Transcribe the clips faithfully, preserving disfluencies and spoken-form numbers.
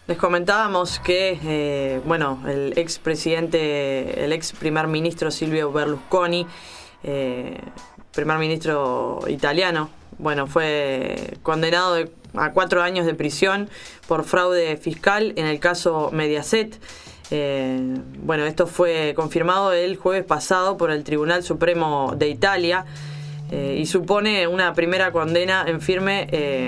Les comentábamos que, eh, bueno, el ex presidente, el ex primer ministro Silvio Berlusconi, eh, primer ministro italiano, bueno, fue condenado de, a cuatro años de prisión por fraude fiscal en el caso Mediaset. Eh, bueno, esto fue confirmado el jueves pasado por el Tribunal Supremo de Italia. Eh, y supone una primera condena en firme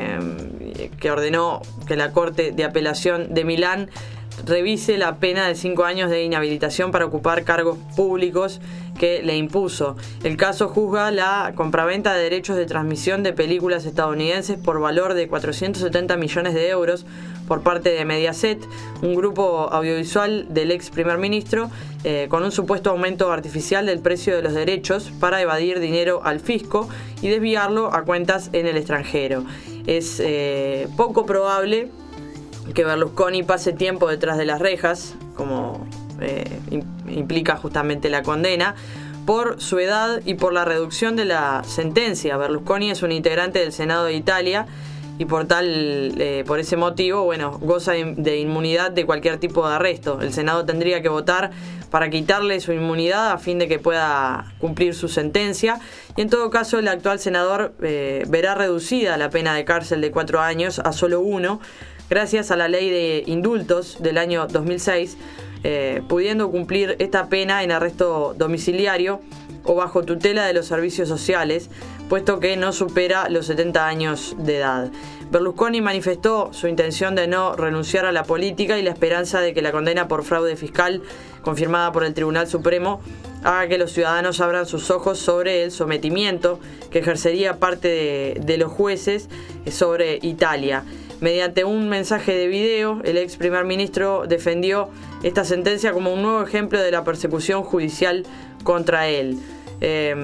eh, que ordenó que la Corte de Apelación de Milán revise la pena de cinco años de inhabilitación para ocupar cargos públicos que le impuso. El caso juzga la compraventa de derechos de transmisión de películas estadounidenses por valor de cuatrocientos setenta millones de euros por parte de Mediaset, un grupo audiovisual del ex primer ministro, eh, con un supuesto aumento artificial del precio de los derechos para evadir dinero al fisco y desviarlo a cuentas en el extranjero. Es eh, poco probable que Berlusconi pase tiempo detrás de las rejas, como eh, implica justamente la condena, por su edad y por la reducción de la sentencia. Berlusconi es un integrante del Senado de Italia y por tal, eh, por ese motivo, bueno, goza de inmunidad de cualquier tipo de arresto. El Senado tendría que votar para quitarle su inmunidad a fin de que pueda cumplir su sentencia. Y en todo caso, el actual senador eh, verá reducida la pena de cárcel de cuatro años a solo uno, gracias a la ley de indultos del año dos mil seis, eh, pudiendo cumplir esta pena en arresto domiciliario o bajo tutela de los servicios sociales, puesto que no supera los setenta años de edad. Berlusconi manifestó su intención de no renunciar a la política y la esperanza de que la condena por fraude fiscal, confirmada por el Tribunal Supremo, haga que los ciudadanos abran sus ojos sobre el sometimiento que ejercería parte de, de los jueces sobre Italia. Mediante un mensaje de video, el ex primer ministro defendió esta sentencia como un nuevo ejemplo de la persecución judicial contra él. Eh,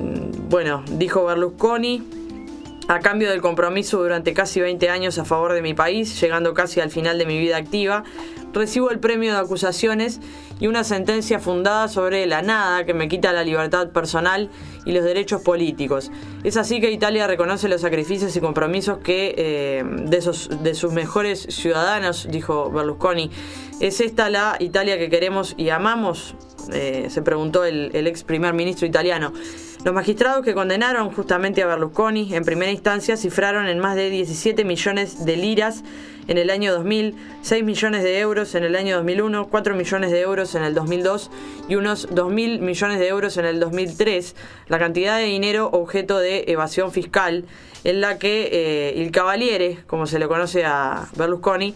bueno, dijo Berlusconi: a cambio del compromiso durante casi veinte años a favor de mi país, llegando casi al final de mi vida activa, recibo el premio de acusaciones y una sentencia fundada sobre la nada que me quita la libertad personal y los derechos políticos. Es así que Italia reconoce los sacrificios y compromisos que eh, de, esos, de sus mejores ciudadanos, dijo Berlusconi. ¿Es esta la Italia que queremos y amamos?, eh, se preguntó el, el ex primer ministro italiano. Los magistrados que condenaron justamente a Berlusconi en primera instancia cifraron en más de diecisiete millones de liras en el año dos mil, seis millones de euros en el año dos mil uno, cuatro millones de euros en el dos mil dos y unos dos mil millones de euros en el dos mil tres, la cantidad de dinero objeto de evasión fiscal en la que eh, il Cavaliere, como se le conoce a Berlusconi,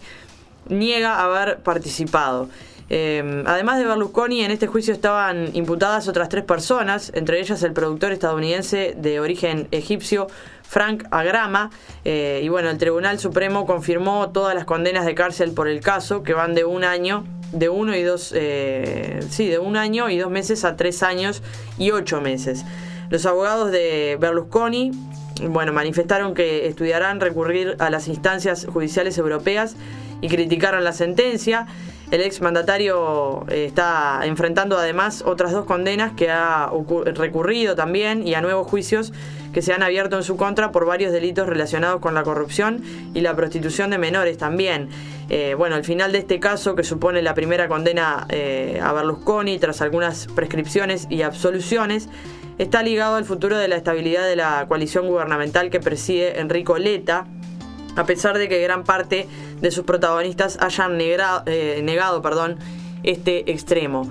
niega haber participado. Eh, además de Berlusconi, en este juicio estaban imputadas otras tres personas, entre ellas el productor estadounidense de origen egipcio Frank Agrama, eh, y bueno, el Tribunal Supremo confirmó todas las condenas de cárcel por el caso, que van de un año, de uno y dos, eh, sí, de un año y dos meses a tres años y ocho meses. Los abogados de Berlusconi, bueno, manifestaron que estudiarán recurrir a las instancias judiciales europeas y criticaron la sentencia. El exmandatario eh, está enfrentando además otras dos condenas que ha recurrido también y a nuevos juicios que se han abierto en su contra por varios delitos relacionados con la corrupción y la prostitución de menores también. Eh, bueno, el final de este caso, que supone la primera condena eh, a Berlusconi tras algunas prescripciones y absoluciones, está ligado al futuro de la estabilidad de la coalición gubernamental que preside Enrico Letta, a pesar de que gran parte de sus protagonistas hayan negra, eh, negado perdón, este extremo.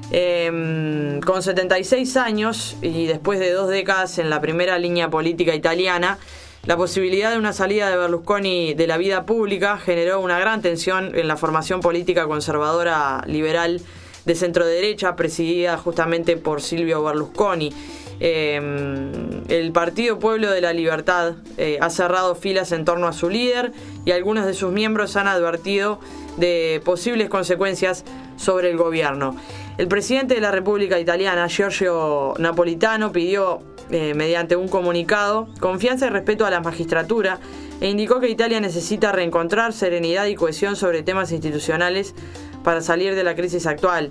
Eh, con setenta y seis años y después de dos décadas en la primera línea política italiana, la posibilidad de una salida de Berlusconi de la vida pública generó una gran tensión en la formación política conservadora liberal de centro-derecha, presidida justamente por Silvio Berlusconi. Eh, el Partido Pueblo de la Libertad eh, ha cerrado filas en torno a su líder y algunos de sus miembros han advertido de posibles consecuencias sobre el gobierno. El presidente de la República Italiana, Giorgio Napolitano, pidió eh, mediante un comunicado confianza y respeto a la magistratura e indicó que Italia necesita reencontrar serenidad y cohesión sobre temas institucionales para salir de la crisis actual.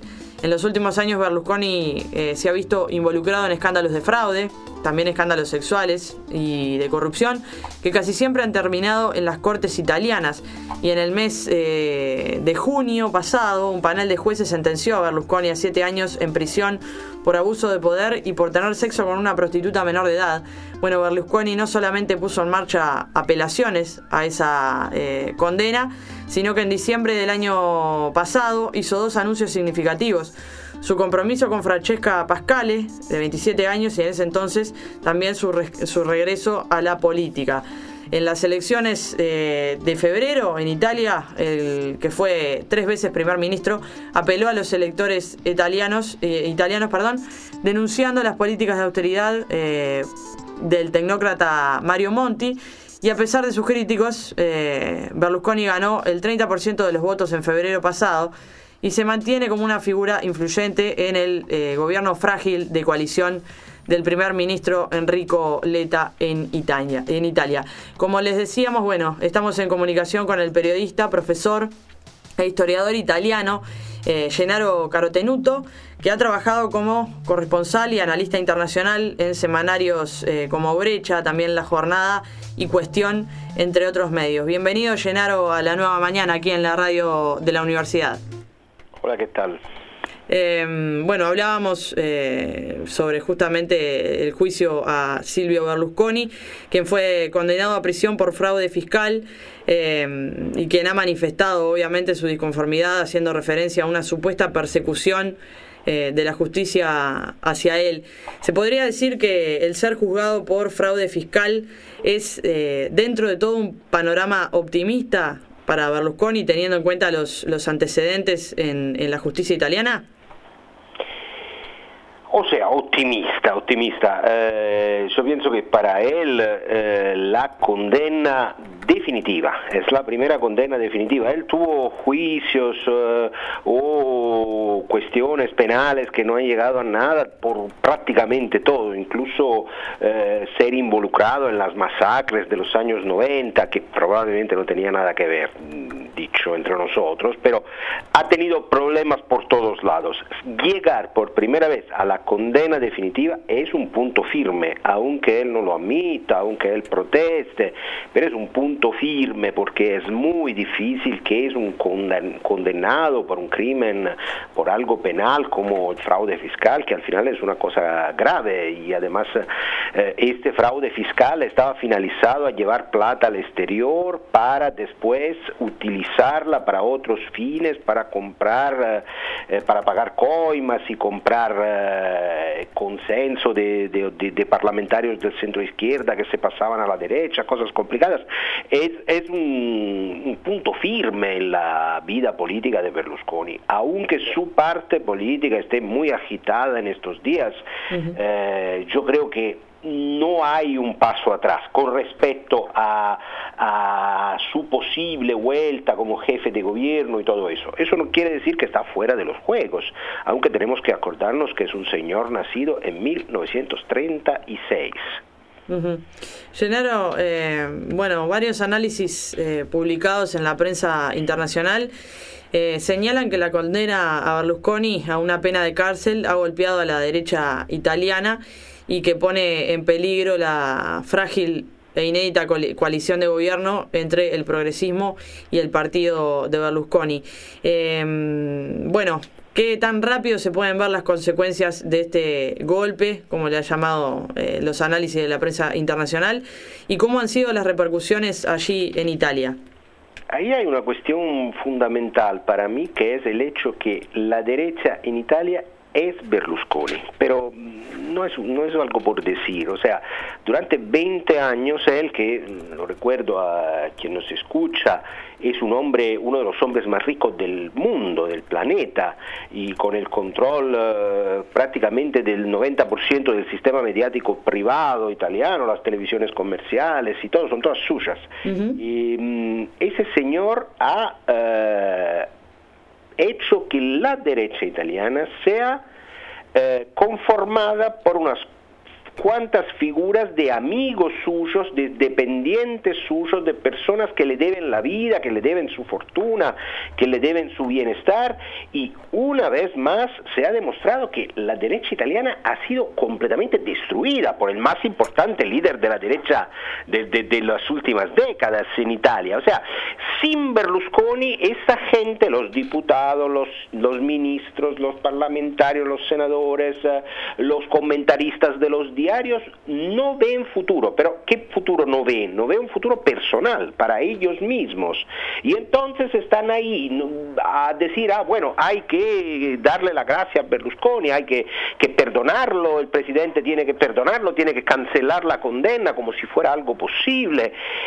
En los últimos años Berlusconi eh, se ha visto involucrado en escándalos de fraude, también escándalos sexuales y de corrupción, que casi siempre han terminado en las cortes italianas. Y en el mes eh, de junio pasado, un panel de jueces sentenció a Berlusconi a siete años en prisión por abuso de poder y por tener sexo con una prostituta menor de edad. Bueno, Berlusconi no solamente puso en marcha apelaciones a esa eh, condena, sino que en diciembre del año pasado hizo dos anuncios significativos. Su compromiso con Francesca Pascale, de veintisiete años, y en ese entonces también su, re su regreso a la política. En las elecciones eh, de febrero en Italia, el que fue tres veces primer ministro, apeló a los electores italianos, eh, italianos perdón, denunciando las políticas de austeridad eh, del tecnócrata Mario Monti. Y a pesar de sus críticos, eh, Berlusconi ganó el treinta por ciento de los votos en febrero pasado y se mantiene como una figura influyente en el eh, gobierno frágil de coalición del primer ministro Enrico Letta en Italia, en Italia. Como les decíamos, bueno, estamos en comunicación con el periodista, profesor e historiador italiano eh, Gennaro Carotenuto, que ha trabajado como corresponsal y analista internacional en semanarios eh, como Brecha, también La Jornada y Cuestión, entre otros medios. Bienvenido, Gennaro, a La Nueva Mañana aquí en la radio de la universidad. Hola, ¿qué tal? Eh, bueno, hablábamos eh, sobre justamente el juicio a Silvio Berlusconi, quien fue condenado a prisión por fraude fiscal eh, y quien ha manifestado obviamente su disconformidad, haciendo referencia a una supuesta persecución eh, de la justicia hacia él. ¿Se podría decir que el ser juzgado por fraude fiscal es eh, dentro de todo un panorama optimista para Berlusconi, teniendo en cuenta los, los antecedentes en, en la justicia italiana? O sea, optimista, optimista. Eh, yo pienso que para él eh, la condena definitiva, es la primera condena definitiva. Él tuvo juicios eh, o cuestiones penales que no han llegado a nada por prácticamente todo, incluso eh, ser involucrado en las masacres de los años noventa, que probablemente no tenía nada que ver, dicho entre nosotros, pero ha tenido problemas por todos lados. Llegar por primera vez a la condena definitiva es un punto firme, aunque él no lo admita, aunque él proteste, pero es un punto firme porque es muy difícil que es un condenado por un crimen, por algo penal como el fraude fiscal, que al final es una cosa grave, y además eh, este fraude fiscal estaba finalizado a llevar plata al exterior para después utilizarla para otros fines, para comprar, eh, para pagar coimas y comprar eh, consenso de, de, de, de parlamentarios del centro izquierda que se pasaban a la derecha, cosas complicadas. Es, es un, un punto firme en la vida política de Berlusconi, aunque su parte política esté muy agitada en estos días. Uh-huh. eh, yo creo que no hay un paso atrás con respecto a, a su posible vuelta como jefe de gobierno y todo eso. Eso no quiere decir que está fuera de los juegos, aunque tenemos que acordarnos que es un señor nacido en mil novecientos treinta y seis. Uh-huh. Gennaro, eh, bueno, varios análisis eh, publicados en la prensa internacional eh, señalan que la condena a Berlusconi a una pena de cárcel ha golpeado a la derecha italiana y que pone en peligro la frágil e inédita coalición de gobierno entre el progresismo y el partido de Berlusconi. Eh, bueno, ¿qué tan rápido se pueden ver las consecuencias de este golpe, como le ha llamado eh, los análisis de la prensa internacional, y cómo han sido las repercusiones allí en Italia? Ahí hay una cuestión fundamental para mí, que es el hecho que la derecha en Italia es Berlusconi, pero no es, no es algo por decir. O sea, durante veinte años él, que lo recuerdo a quien nos escucha, es un hombre, uno de los hombres más ricos del mundo, del planeta, y con el control uh, prácticamente del noventa por ciento del sistema mediático privado italiano, las televisiones comerciales y todo, son todas suyas. Uh-huh. Y um, ese señor ha uh, hecho que la derecha italiana sea eh, conformada por unas cuántas figuras de amigos suyos, de dependientes suyos, de personas que le deben la vida, que le deben su fortuna, que le deben su bienestar, y una vez más se ha demostrado que la derecha italiana ha sido completamente destruida por el más importante líder de la derecha de, de, de las últimas décadas en Italia. O sea, sin Berlusconi, esa gente, los diputados, los, los ministros, los parlamentarios, los senadores, eh, los comentaristas de los diarios, no ven futuro. Pero ¿qué futuro no ven? No ven un futuro personal para ellos mismos. Y entonces están ahí a decir, ah, bueno, hay que darle la gracia a Berlusconi, hay que, que perdonarlo, el presidente tiene que perdonarlo, tiene que cancelar la condena como si fuera algo posible.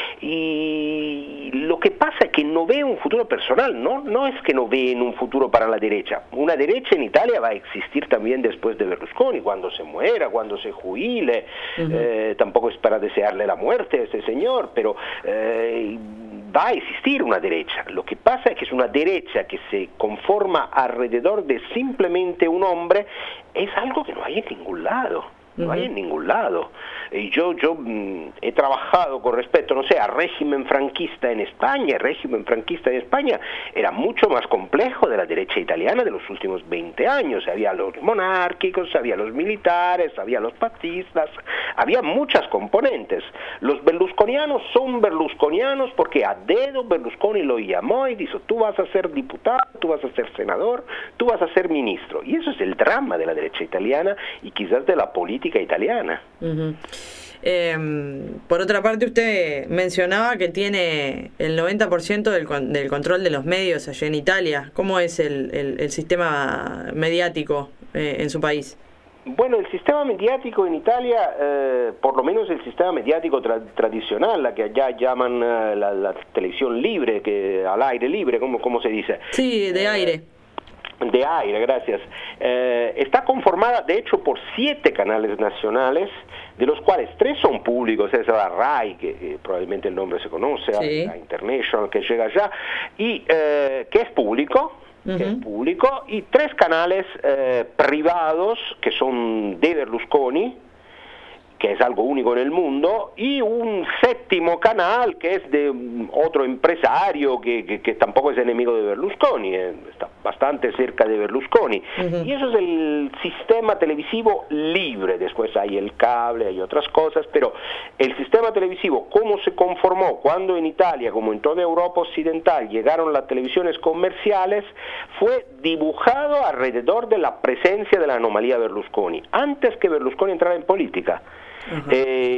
Y lo que pasa es que no ve un futuro personal, ¿no? No es que no ven un futuro para la derecha. Una derecha en Italia va a existir también después de Berlusconi, cuando se muera, cuando se jubile. Uh-huh. eh, tampoco es para desearle la muerte a ese señor, pero eh, va a existir una derecha. Lo que pasa es que es una derecha que se conforma alrededor de simplemente un hombre, es algo que no hay en ningún lado. No hay en ningún lado. Y yo yo mmm, he trabajado con respecto, no sé, al régimen franquista en España. El régimen franquista en España era mucho más complejo de la derecha italiana de los últimos veinte años. Había los monárquicos, había los militares, había los fascistas, había muchas componentes. Los berlusconianos son berlusconianos porque a dedo Berlusconi lo llamó y dijo, tú vas a ser diputado, tú vas a ser senador, tú vas a ser ministro. Y eso es el drama de la derecha italiana y quizás de la política italiana. Uh-huh. Eh, por otra parte, usted mencionaba que tiene el noventa por ciento del, del control de los medios allá en Italia. ¿Cómo es el, el, el sistema mediático eh, en su país? Bueno, el sistema mediático en Italia, eh, por lo menos el sistema mediático tra tradicional, la que allá llaman uh, la, la televisión libre, que al aire libre, ¿cómo, cómo se dice? Sí, de aire. De aire, gracias. Eh, está conformada, de hecho, por siete canales nacionales, de los cuales tres son públicos, es la RAI, que eh, probablemente el nombre se conoce, sí. La International, que llega allá, y eh, que es público, uh-huh. que es público, y tres canales eh, privados, que son de Berlusconi, que es algo único en el mundo, y un séptimo canal que es de otro empresario que, que, que tampoco es enemigo de Berlusconi, eh, está bastante cerca de Berlusconi. Uh-huh. Y eso es el sistema televisivo libre. Después hay el cable, hay otras cosas, pero el sistema televisivo, cómo se conformó cuando en Italia, como en toda Europa occidental, llegaron las televisiones comerciales, fue dibujado alrededor de la presencia de la anomalía Berlusconi, antes que Berlusconi entrara en política. Uh-huh.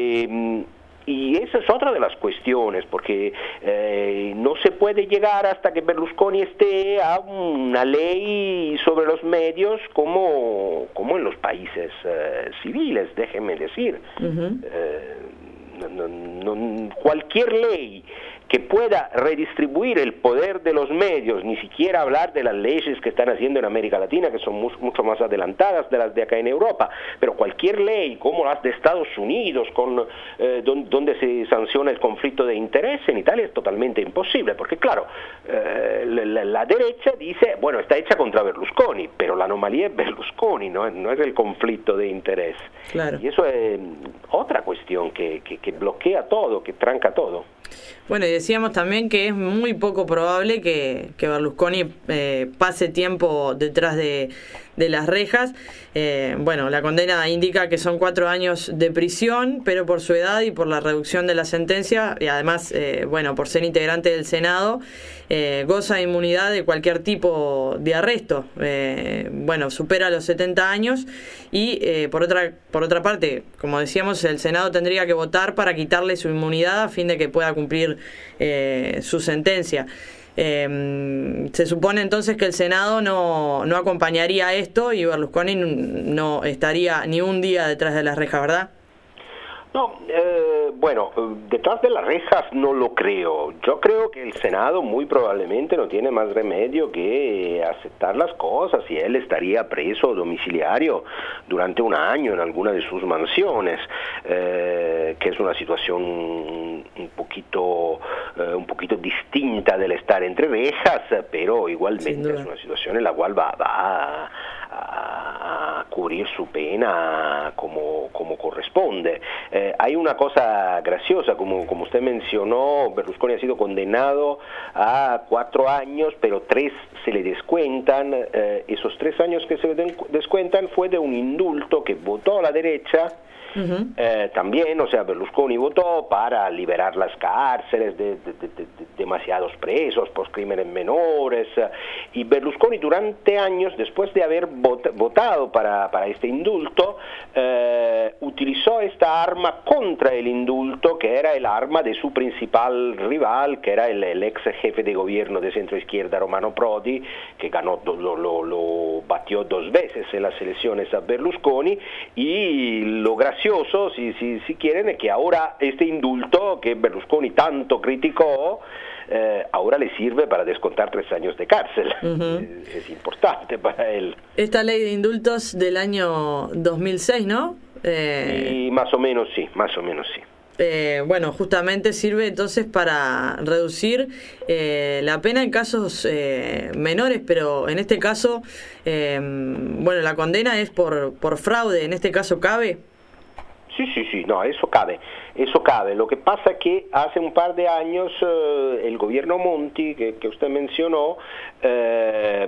eh, y esa es otra de las cuestiones, porque eh, no se puede llegar hasta que Berlusconi esté a una ley sobre los medios como, como en los países eh, civiles, déjenme decir. Uh-huh. eh, no, no, no, cualquier ley que pueda redistribuir el poder de los medios, ni siquiera hablar de las leyes que están haciendo en América Latina, que son mu mucho más adelantadas de las de acá en Europa, pero cualquier ley como las de Estados Unidos, con, eh, don, donde se sanciona el conflicto de interés, en Italia es totalmente imposible, porque claro, eh, la, la derecha dice, bueno, está hecha contra Berlusconi, pero la anomalía es Berlusconi, no, no es el conflicto de interés. Claro. Y eso es otra cuestión que, que, que bloquea todo, que tranca todo. Bueno, y decíamos también que es muy poco probable que, que Berlusconi eh, pase tiempo detrás de, de las rejas. Eh, bueno, la condena indica que son cuatro años de prisión, pero por su edad y por la reducción de la sentencia, y además, eh, bueno, por ser integrante del Senado, eh, goza de inmunidad de cualquier tipo de arresto. Eh, bueno, supera los setenta años y, eh, por otra, por otra parte, como decíamos, el Senado tendría que votar para quitarle su inmunidad a fin de que pueda cumplir eh, su sentencia. Eh, se supone entonces que el Senado no, no acompañaría esto y Berlusconi no estaría ni un día detrás de las rejas, ¿verdad? No, eh, bueno, detrás de las rejas no lo creo. Yo creo que el Senado muy probablemente no tiene más remedio que aceptar las cosas y él estaría preso domiciliario durante un año en alguna de sus mansiones, eh, que es una situación un poquito, eh, un poquito distinta del estar entre rejas, pero igualmente es una situación en la cual va, va a, a cubrir su pena como, como corresponde. Eh, hay una cosa graciosa, como, como usted mencionó, Berlusconi ha sido condenado a cuatro años, pero tres se le descuentan. Eh, esos tres años que se le descuentan fue de un indulto que votó la derecha. Uh-huh. Eh, también, o sea, Berlusconi votó para liberar las cárceles de, de, de, de demasiados presos por crímenes menores, y Berlusconi durante años, después de haber vot- votado para, para este indulto, eh, utilizó esta arma contra el indulto, que era el arma de su principal rival, que era el, el ex jefe de gobierno de centro izquierda Romano Prodi, que ganó, lo, lo, lo batió dos veces en las elecciones a Berlusconi, y lo gracioso, si, si, si quieren, es que ahora este indulto que Berlusconi tanto criticó, eh, ahora le sirve para descontar tres años de cárcel. Uh-huh. es, es importante para él. Esta ley de indultos del año dos mil seis, ¿no? Eh... Y más o menos sí, más o menos sí. Eh, bueno, justamente sirve entonces para reducir eh, la pena en casos eh, menores, pero en este caso, eh, bueno, la condena es por, por fraude, ¿en este caso cabe? Sí, sí, sí, no, eso cabe, eso cabe. Lo que pasa es que hace un par de años eh, el gobierno Monti, que, que usted mencionó, eh,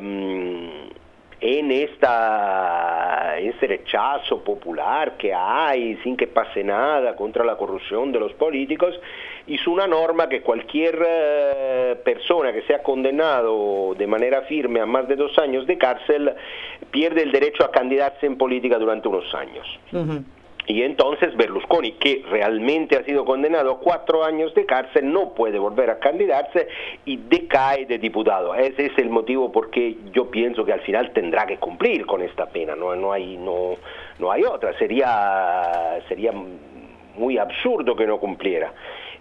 en esta, este rechazo popular que hay, sin que pase nada, contra la corrupción de los políticos, hizo una norma que cualquier eh, persona que sea condenado de manera firme a más de dos años de cárcel pierde el derecho a candidarse en política durante unos años. Uh-huh. Y entonces Berlusconi, que realmente ha sido condenado a cuatro años de cárcel, no puede volver a candidarse y decae de diputado. Ese es el motivo por qué yo pienso que al final tendrá que cumplir con esta pena. No, no hay, no, no hay otra. Sería, sería muy absurdo que no cumpliera.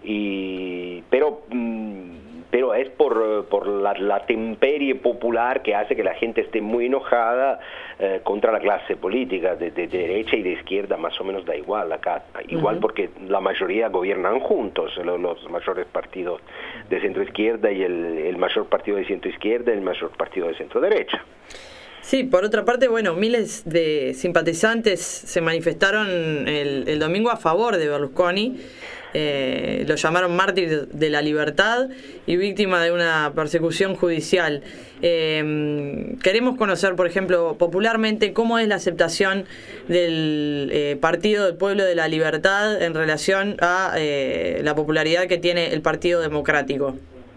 Y, pero... Mmm, pero es por, por la, la temperie popular que hace que la gente esté muy enojada eh, contra la clase política, de, de, de derecha y de izquierda, más o menos da igual acá, igual uh-huh. porque la mayoría gobiernan juntos, los, los mayores partidos de centro izquierda y el, el mayor partido de centro izquierda y el mayor partido de centro derecha. Sí, por otra parte, bueno, miles de simpatizantes se manifestaron el, el domingo a favor de Berlusconi. Eh, lo llamaron mártir de la libertad y víctima de una persecución judicial. Eh, queremos conocer, por ejemplo, popularmente, cómo es la aceptación del eh, Partido del Pueblo de la Libertad en relación a eh, la popularidad que tiene el Partido Democrático.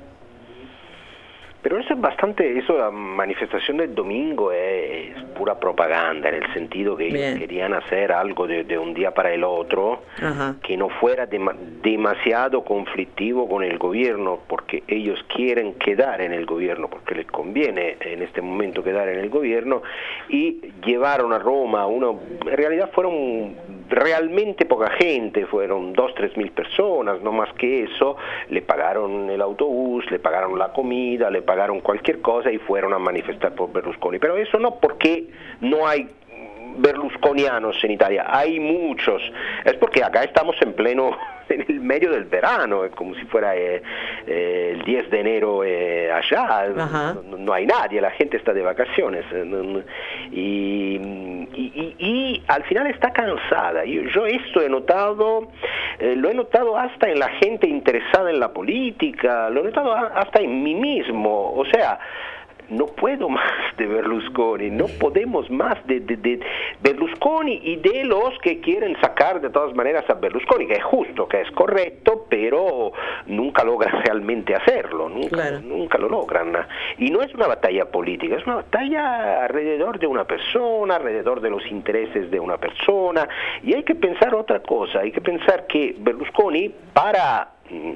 Pero eso es bastante, eso la manifestación del domingo es, es pura propaganda, en el sentido que ellos querían hacer algo de, de un día para el otro, ajá, que no fuera de, demasiado conflictivo con el gobierno, porque ellos quieren quedar en el gobierno, porque les conviene en este momento quedar en el gobierno, y llevaron a Roma, uno, en realidad fueron realmente poca gente, fueron dos, tres mil personas, no más que eso, le pagaron el autobús, le pagaron la comida, le pagaron cualquier cosa y fueron a manifestar por Berlusconi. Pero eso no porque no hay berlusconianos en Italia, hay muchos, es porque acá estamos en pleno, en el medio del verano, es como si fuera eh, eh, el diez de enero eh, allá, no, no hay nadie, la gente está de vacaciones, eh, y, y, y, y al final está cansada. Yo, yo esto he notado, eh, lo he notado hasta en la gente interesada en la política, lo he notado hasta en mí mismo, o sea, no puedo más de Berlusconi, no podemos más de, de, de Berlusconi y de los que quieren sacar de todas maneras a Berlusconi, que es justo, que es correcto, pero nunca logran realmente hacerlo, nunca, claro. nunca lo logran. Y no es una batalla política, es una batalla alrededor de una persona, alrededor de los intereses de una persona, y hay que pensar otra cosa, hay que pensar que Berlusconi, para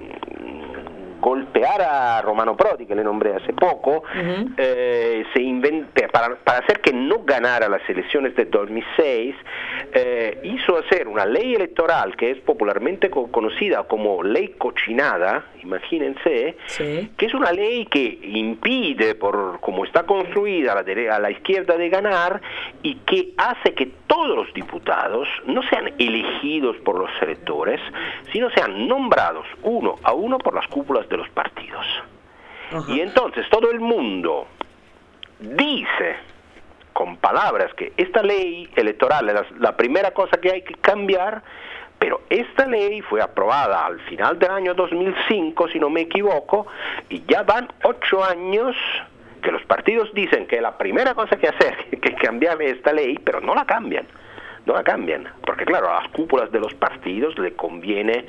golpear a Romano Prodi, que le nombré hace poco, uh-huh. eh, se inventó, para, para hacer que no ganara las elecciones de dos mil seis, eh, hizo hacer una ley electoral que es popularmente co- conocida como ley cochinada, imagínense, sí. que es una ley que impide, por como está construida a la, dere- a la izquierda de ganar, y que hace que todos los diputados no sean elegidos por los electores, sino sean nombrados uno a uno por las cúpulas de los partidos. Ajá. Y entonces todo el mundo dice con palabras, que esta ley electoral es la, la primera cosa que hay que cambiar, pero esta ley fue aprobada al final del año dos mil cinco, si no me equivoco, y ya van ocho años que los partidos dicen que la primera cosa que hacer es que cambiar esta ley, pero no la cambian. No la cambian, porque claro, a las cúpulas de los partidos le conviene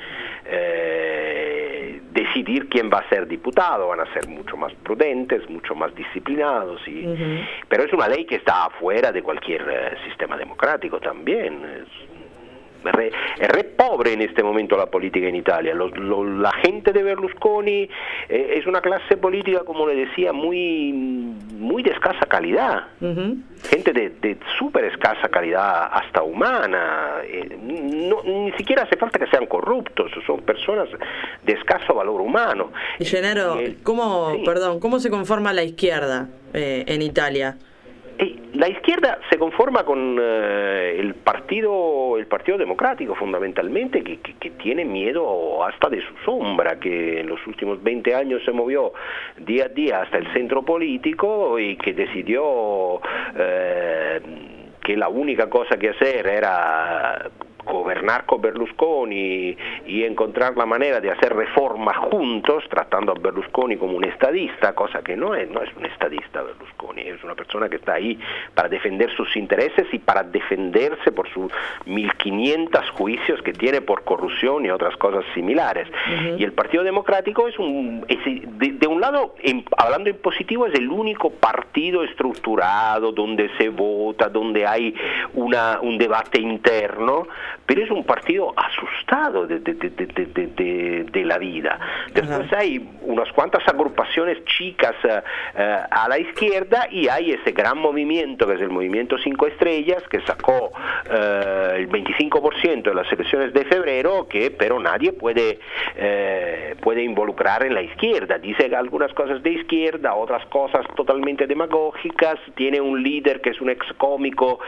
eh, decidir quién va a ser diputado, van a ser mucho más prudentes, mucho más disciplinados, y, uh-huh. pero es una ley que está afuera de cualquier eh, sistema democrático también. Es, Es re, es re pobre en este momento la política en Italia. Los, lo, la gente de Berlusconi eh, es una clase política, como le decía, muy muy de escasa calidad. Uh-huh. Gente de, de súper escasa calidad, hasta humana. Eh, no, ni siquiera hace falta que sean corruptos, son personas de escaso valor humano. Y Gennaro, eh, ¿cómo, sí. perdón, ¿cómo se conforma la izquierda eh, en Italia? La izquierda se conforma con eh, el partido el partido democrático, fundamentalmente, que, que, que tiene miedo hasta de su sombra, que en los últimos veinte años se movió día a día hasta el centro político y que decidió eh, que la única cosa que hacer era gobernar con Berlusconi y encontrar la manera de hacer reformas juntos, tratando a Berlusconi como un estadista, cosa que no es, no es un estadista Berlusconi, es una persona que está ahí para defender sus intereses y para defenderse por sus mil quinientos juicios que tiene por corrupción y otras cosas similares. Uh-huh. Y el Partido Democrático es un, es, de, de un lado, en, hablando en positivo, es el único partido estructurado donde se vota, donde hay una, un debate interno, pero es un partido asustado de, de, de, de, de, de, de la vida. Después hay unas cuantas agrupaciones chicas uh, uh, a la izquierda y hay ese gran movimiento que es el Movimiento Cinco Estrellas, que sacó uh, el veinticinco por ciento de las elecciones de febrero, que pero nadie puede, uh, puede involucrar en la izquierda. Dice algunas cosas de izquierda, otras cosas totalmente demagógicas, tiene un líder que es un ex cómico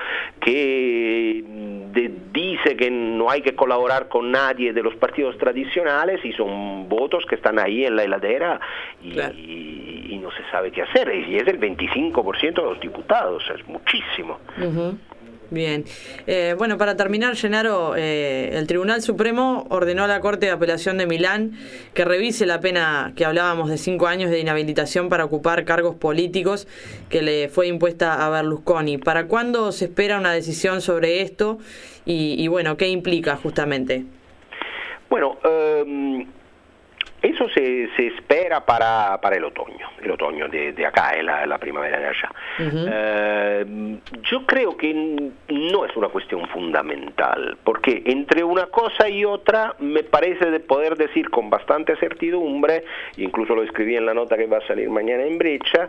que de, dice que no hay que colaborar con nadie de los partidos tradicionales y son votos que están ahí en la heladera y, claro. y, y no se sabe qué hacer, y es el veinticinco por ciento de los diputados, es muchísimo. Uh-huh. Bien. Eh, bueno, para terminar, Gennaro, eh, el Tribunal Supremo ordenó a la Corte de Apelación de Milán que revise la pena que hablábamos de cinco años de inhabilitación para ocupar cargos políticos que le fue impuesta a Berlusconi. ¿Para cuándo se espera una decisión sobre esto? Y, y bueno, ¿qué implica justamente? Bueno, um... eso se, se espera para, para el otoño, el otoño de, de acá, es la, la primavera de allá. Uh-huh. Eh, yo creo que no es una cuestión fundamental, porque entre una cosa y otra me parece de poder decir con bastante certidumbre, incluso lo escribí en la nota que va a salir mañana en Breccia,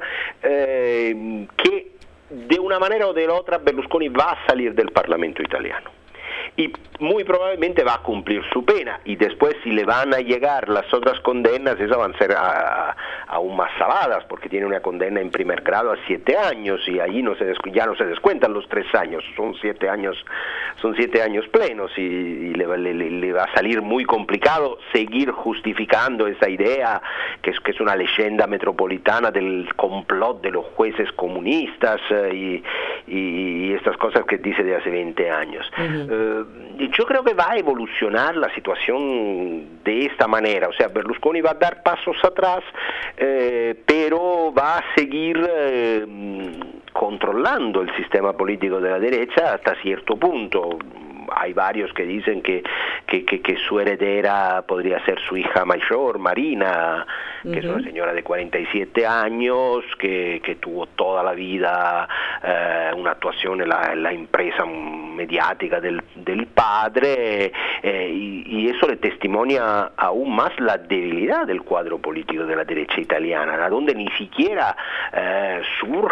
eh, que de una manera o de la otra Berlusconi va a salir del Parlamento italiano. Y muy probablemente va a cumplir su pena, y después si le van a llegar las otras condenas, esas van a ser a, a, aún más saladas, porque tiene una condena en primer grado a siete años, y allí no se descu- ya no se descuentan los tres años, son siete años, son siete años plenos, y, y le, le, le va a salir muy complicado seguir justificando esa idea, que es, que es una leyenda metropolitana del complot de los jueces comunistas, eh, y, y, y estas cosas que dice de hace veinte años. Uh-huh. eh, Yo creo que va a evolucionar la situación de esta manera, o sea, Berlusconi va a dar pasos atrás, eh, pero va a seguir eh, controlando el sistema político de la derecha hasta cierto punto. Hay varios que dicen que, que, que, que su heredera podría ser su hija mayor, Marina, que uh-huh. es una señora de cuarenta y siete años, que, que tuvo toda la vida eh, una actuación en la, en la empresa mediática del, del padre, eh, y, y eso le testimonia aún más la debilidad del cuadro político de la derecha italiana, donde ni siquiera eh,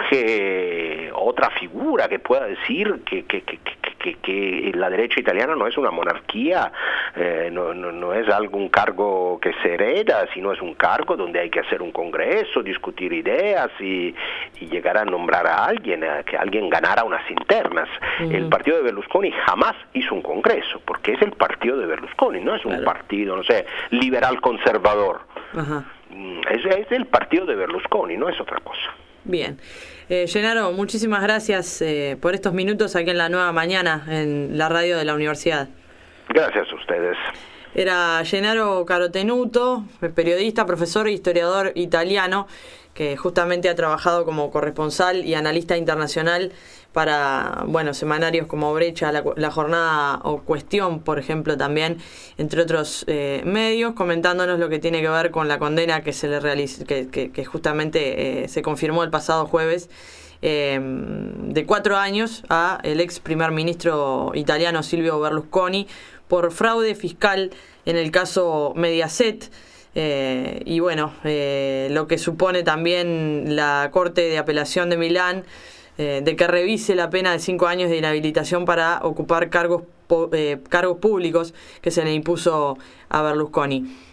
surge otra figura que pueda decir que, que, que, que, que la derecha italiana no es una monarquía, eh, no, no, no es algún cargo que se hereda, sino es un cargo donde hay que hacer un congreso, discutir ideas y, y llegar a nombrar a alguien, a que alguien ganara unas internas. Uh-huh. El partido de Berlusconi jamás hizo un congreso, porque es el partido de Berlusconi, no es un claro. partido, no sé, liberal conservador. Uh-huh. Es, es el partido de Berlusconi, no es otra cosa. Bien. Eh, Gennaro, muchísimas gracias eh, por estos minutos aquí en La Nueva Mañana, en la radio de la universidad. Gracias a ustedes. Era Gennaro Carotenuto, periodista, profesor e historiador italiano, que justamente ha trabajado como corresponsal y analista internacional para, bueno, semanarios como Brecha, La, la Jornada o Cuestión, por ejemplo, también, entre otros eh, medios, comentándonos lo que tiene que ver con la condena que se le realiza, que, que, que justamente eh, se confirmó el pasado jueves, eh, de cuatro años a el ex primer ministro italiano Silvio Berlusconi por fraude fiscal en el caso Mediaset. Eh, y bueno, eh, lo que supone también la Corte de Apelación de Milán eh, de que revise la pena de cinco años de inhabilitación para ocupar cargos, eh, cargos públicos que se le impuso a Berlusconi.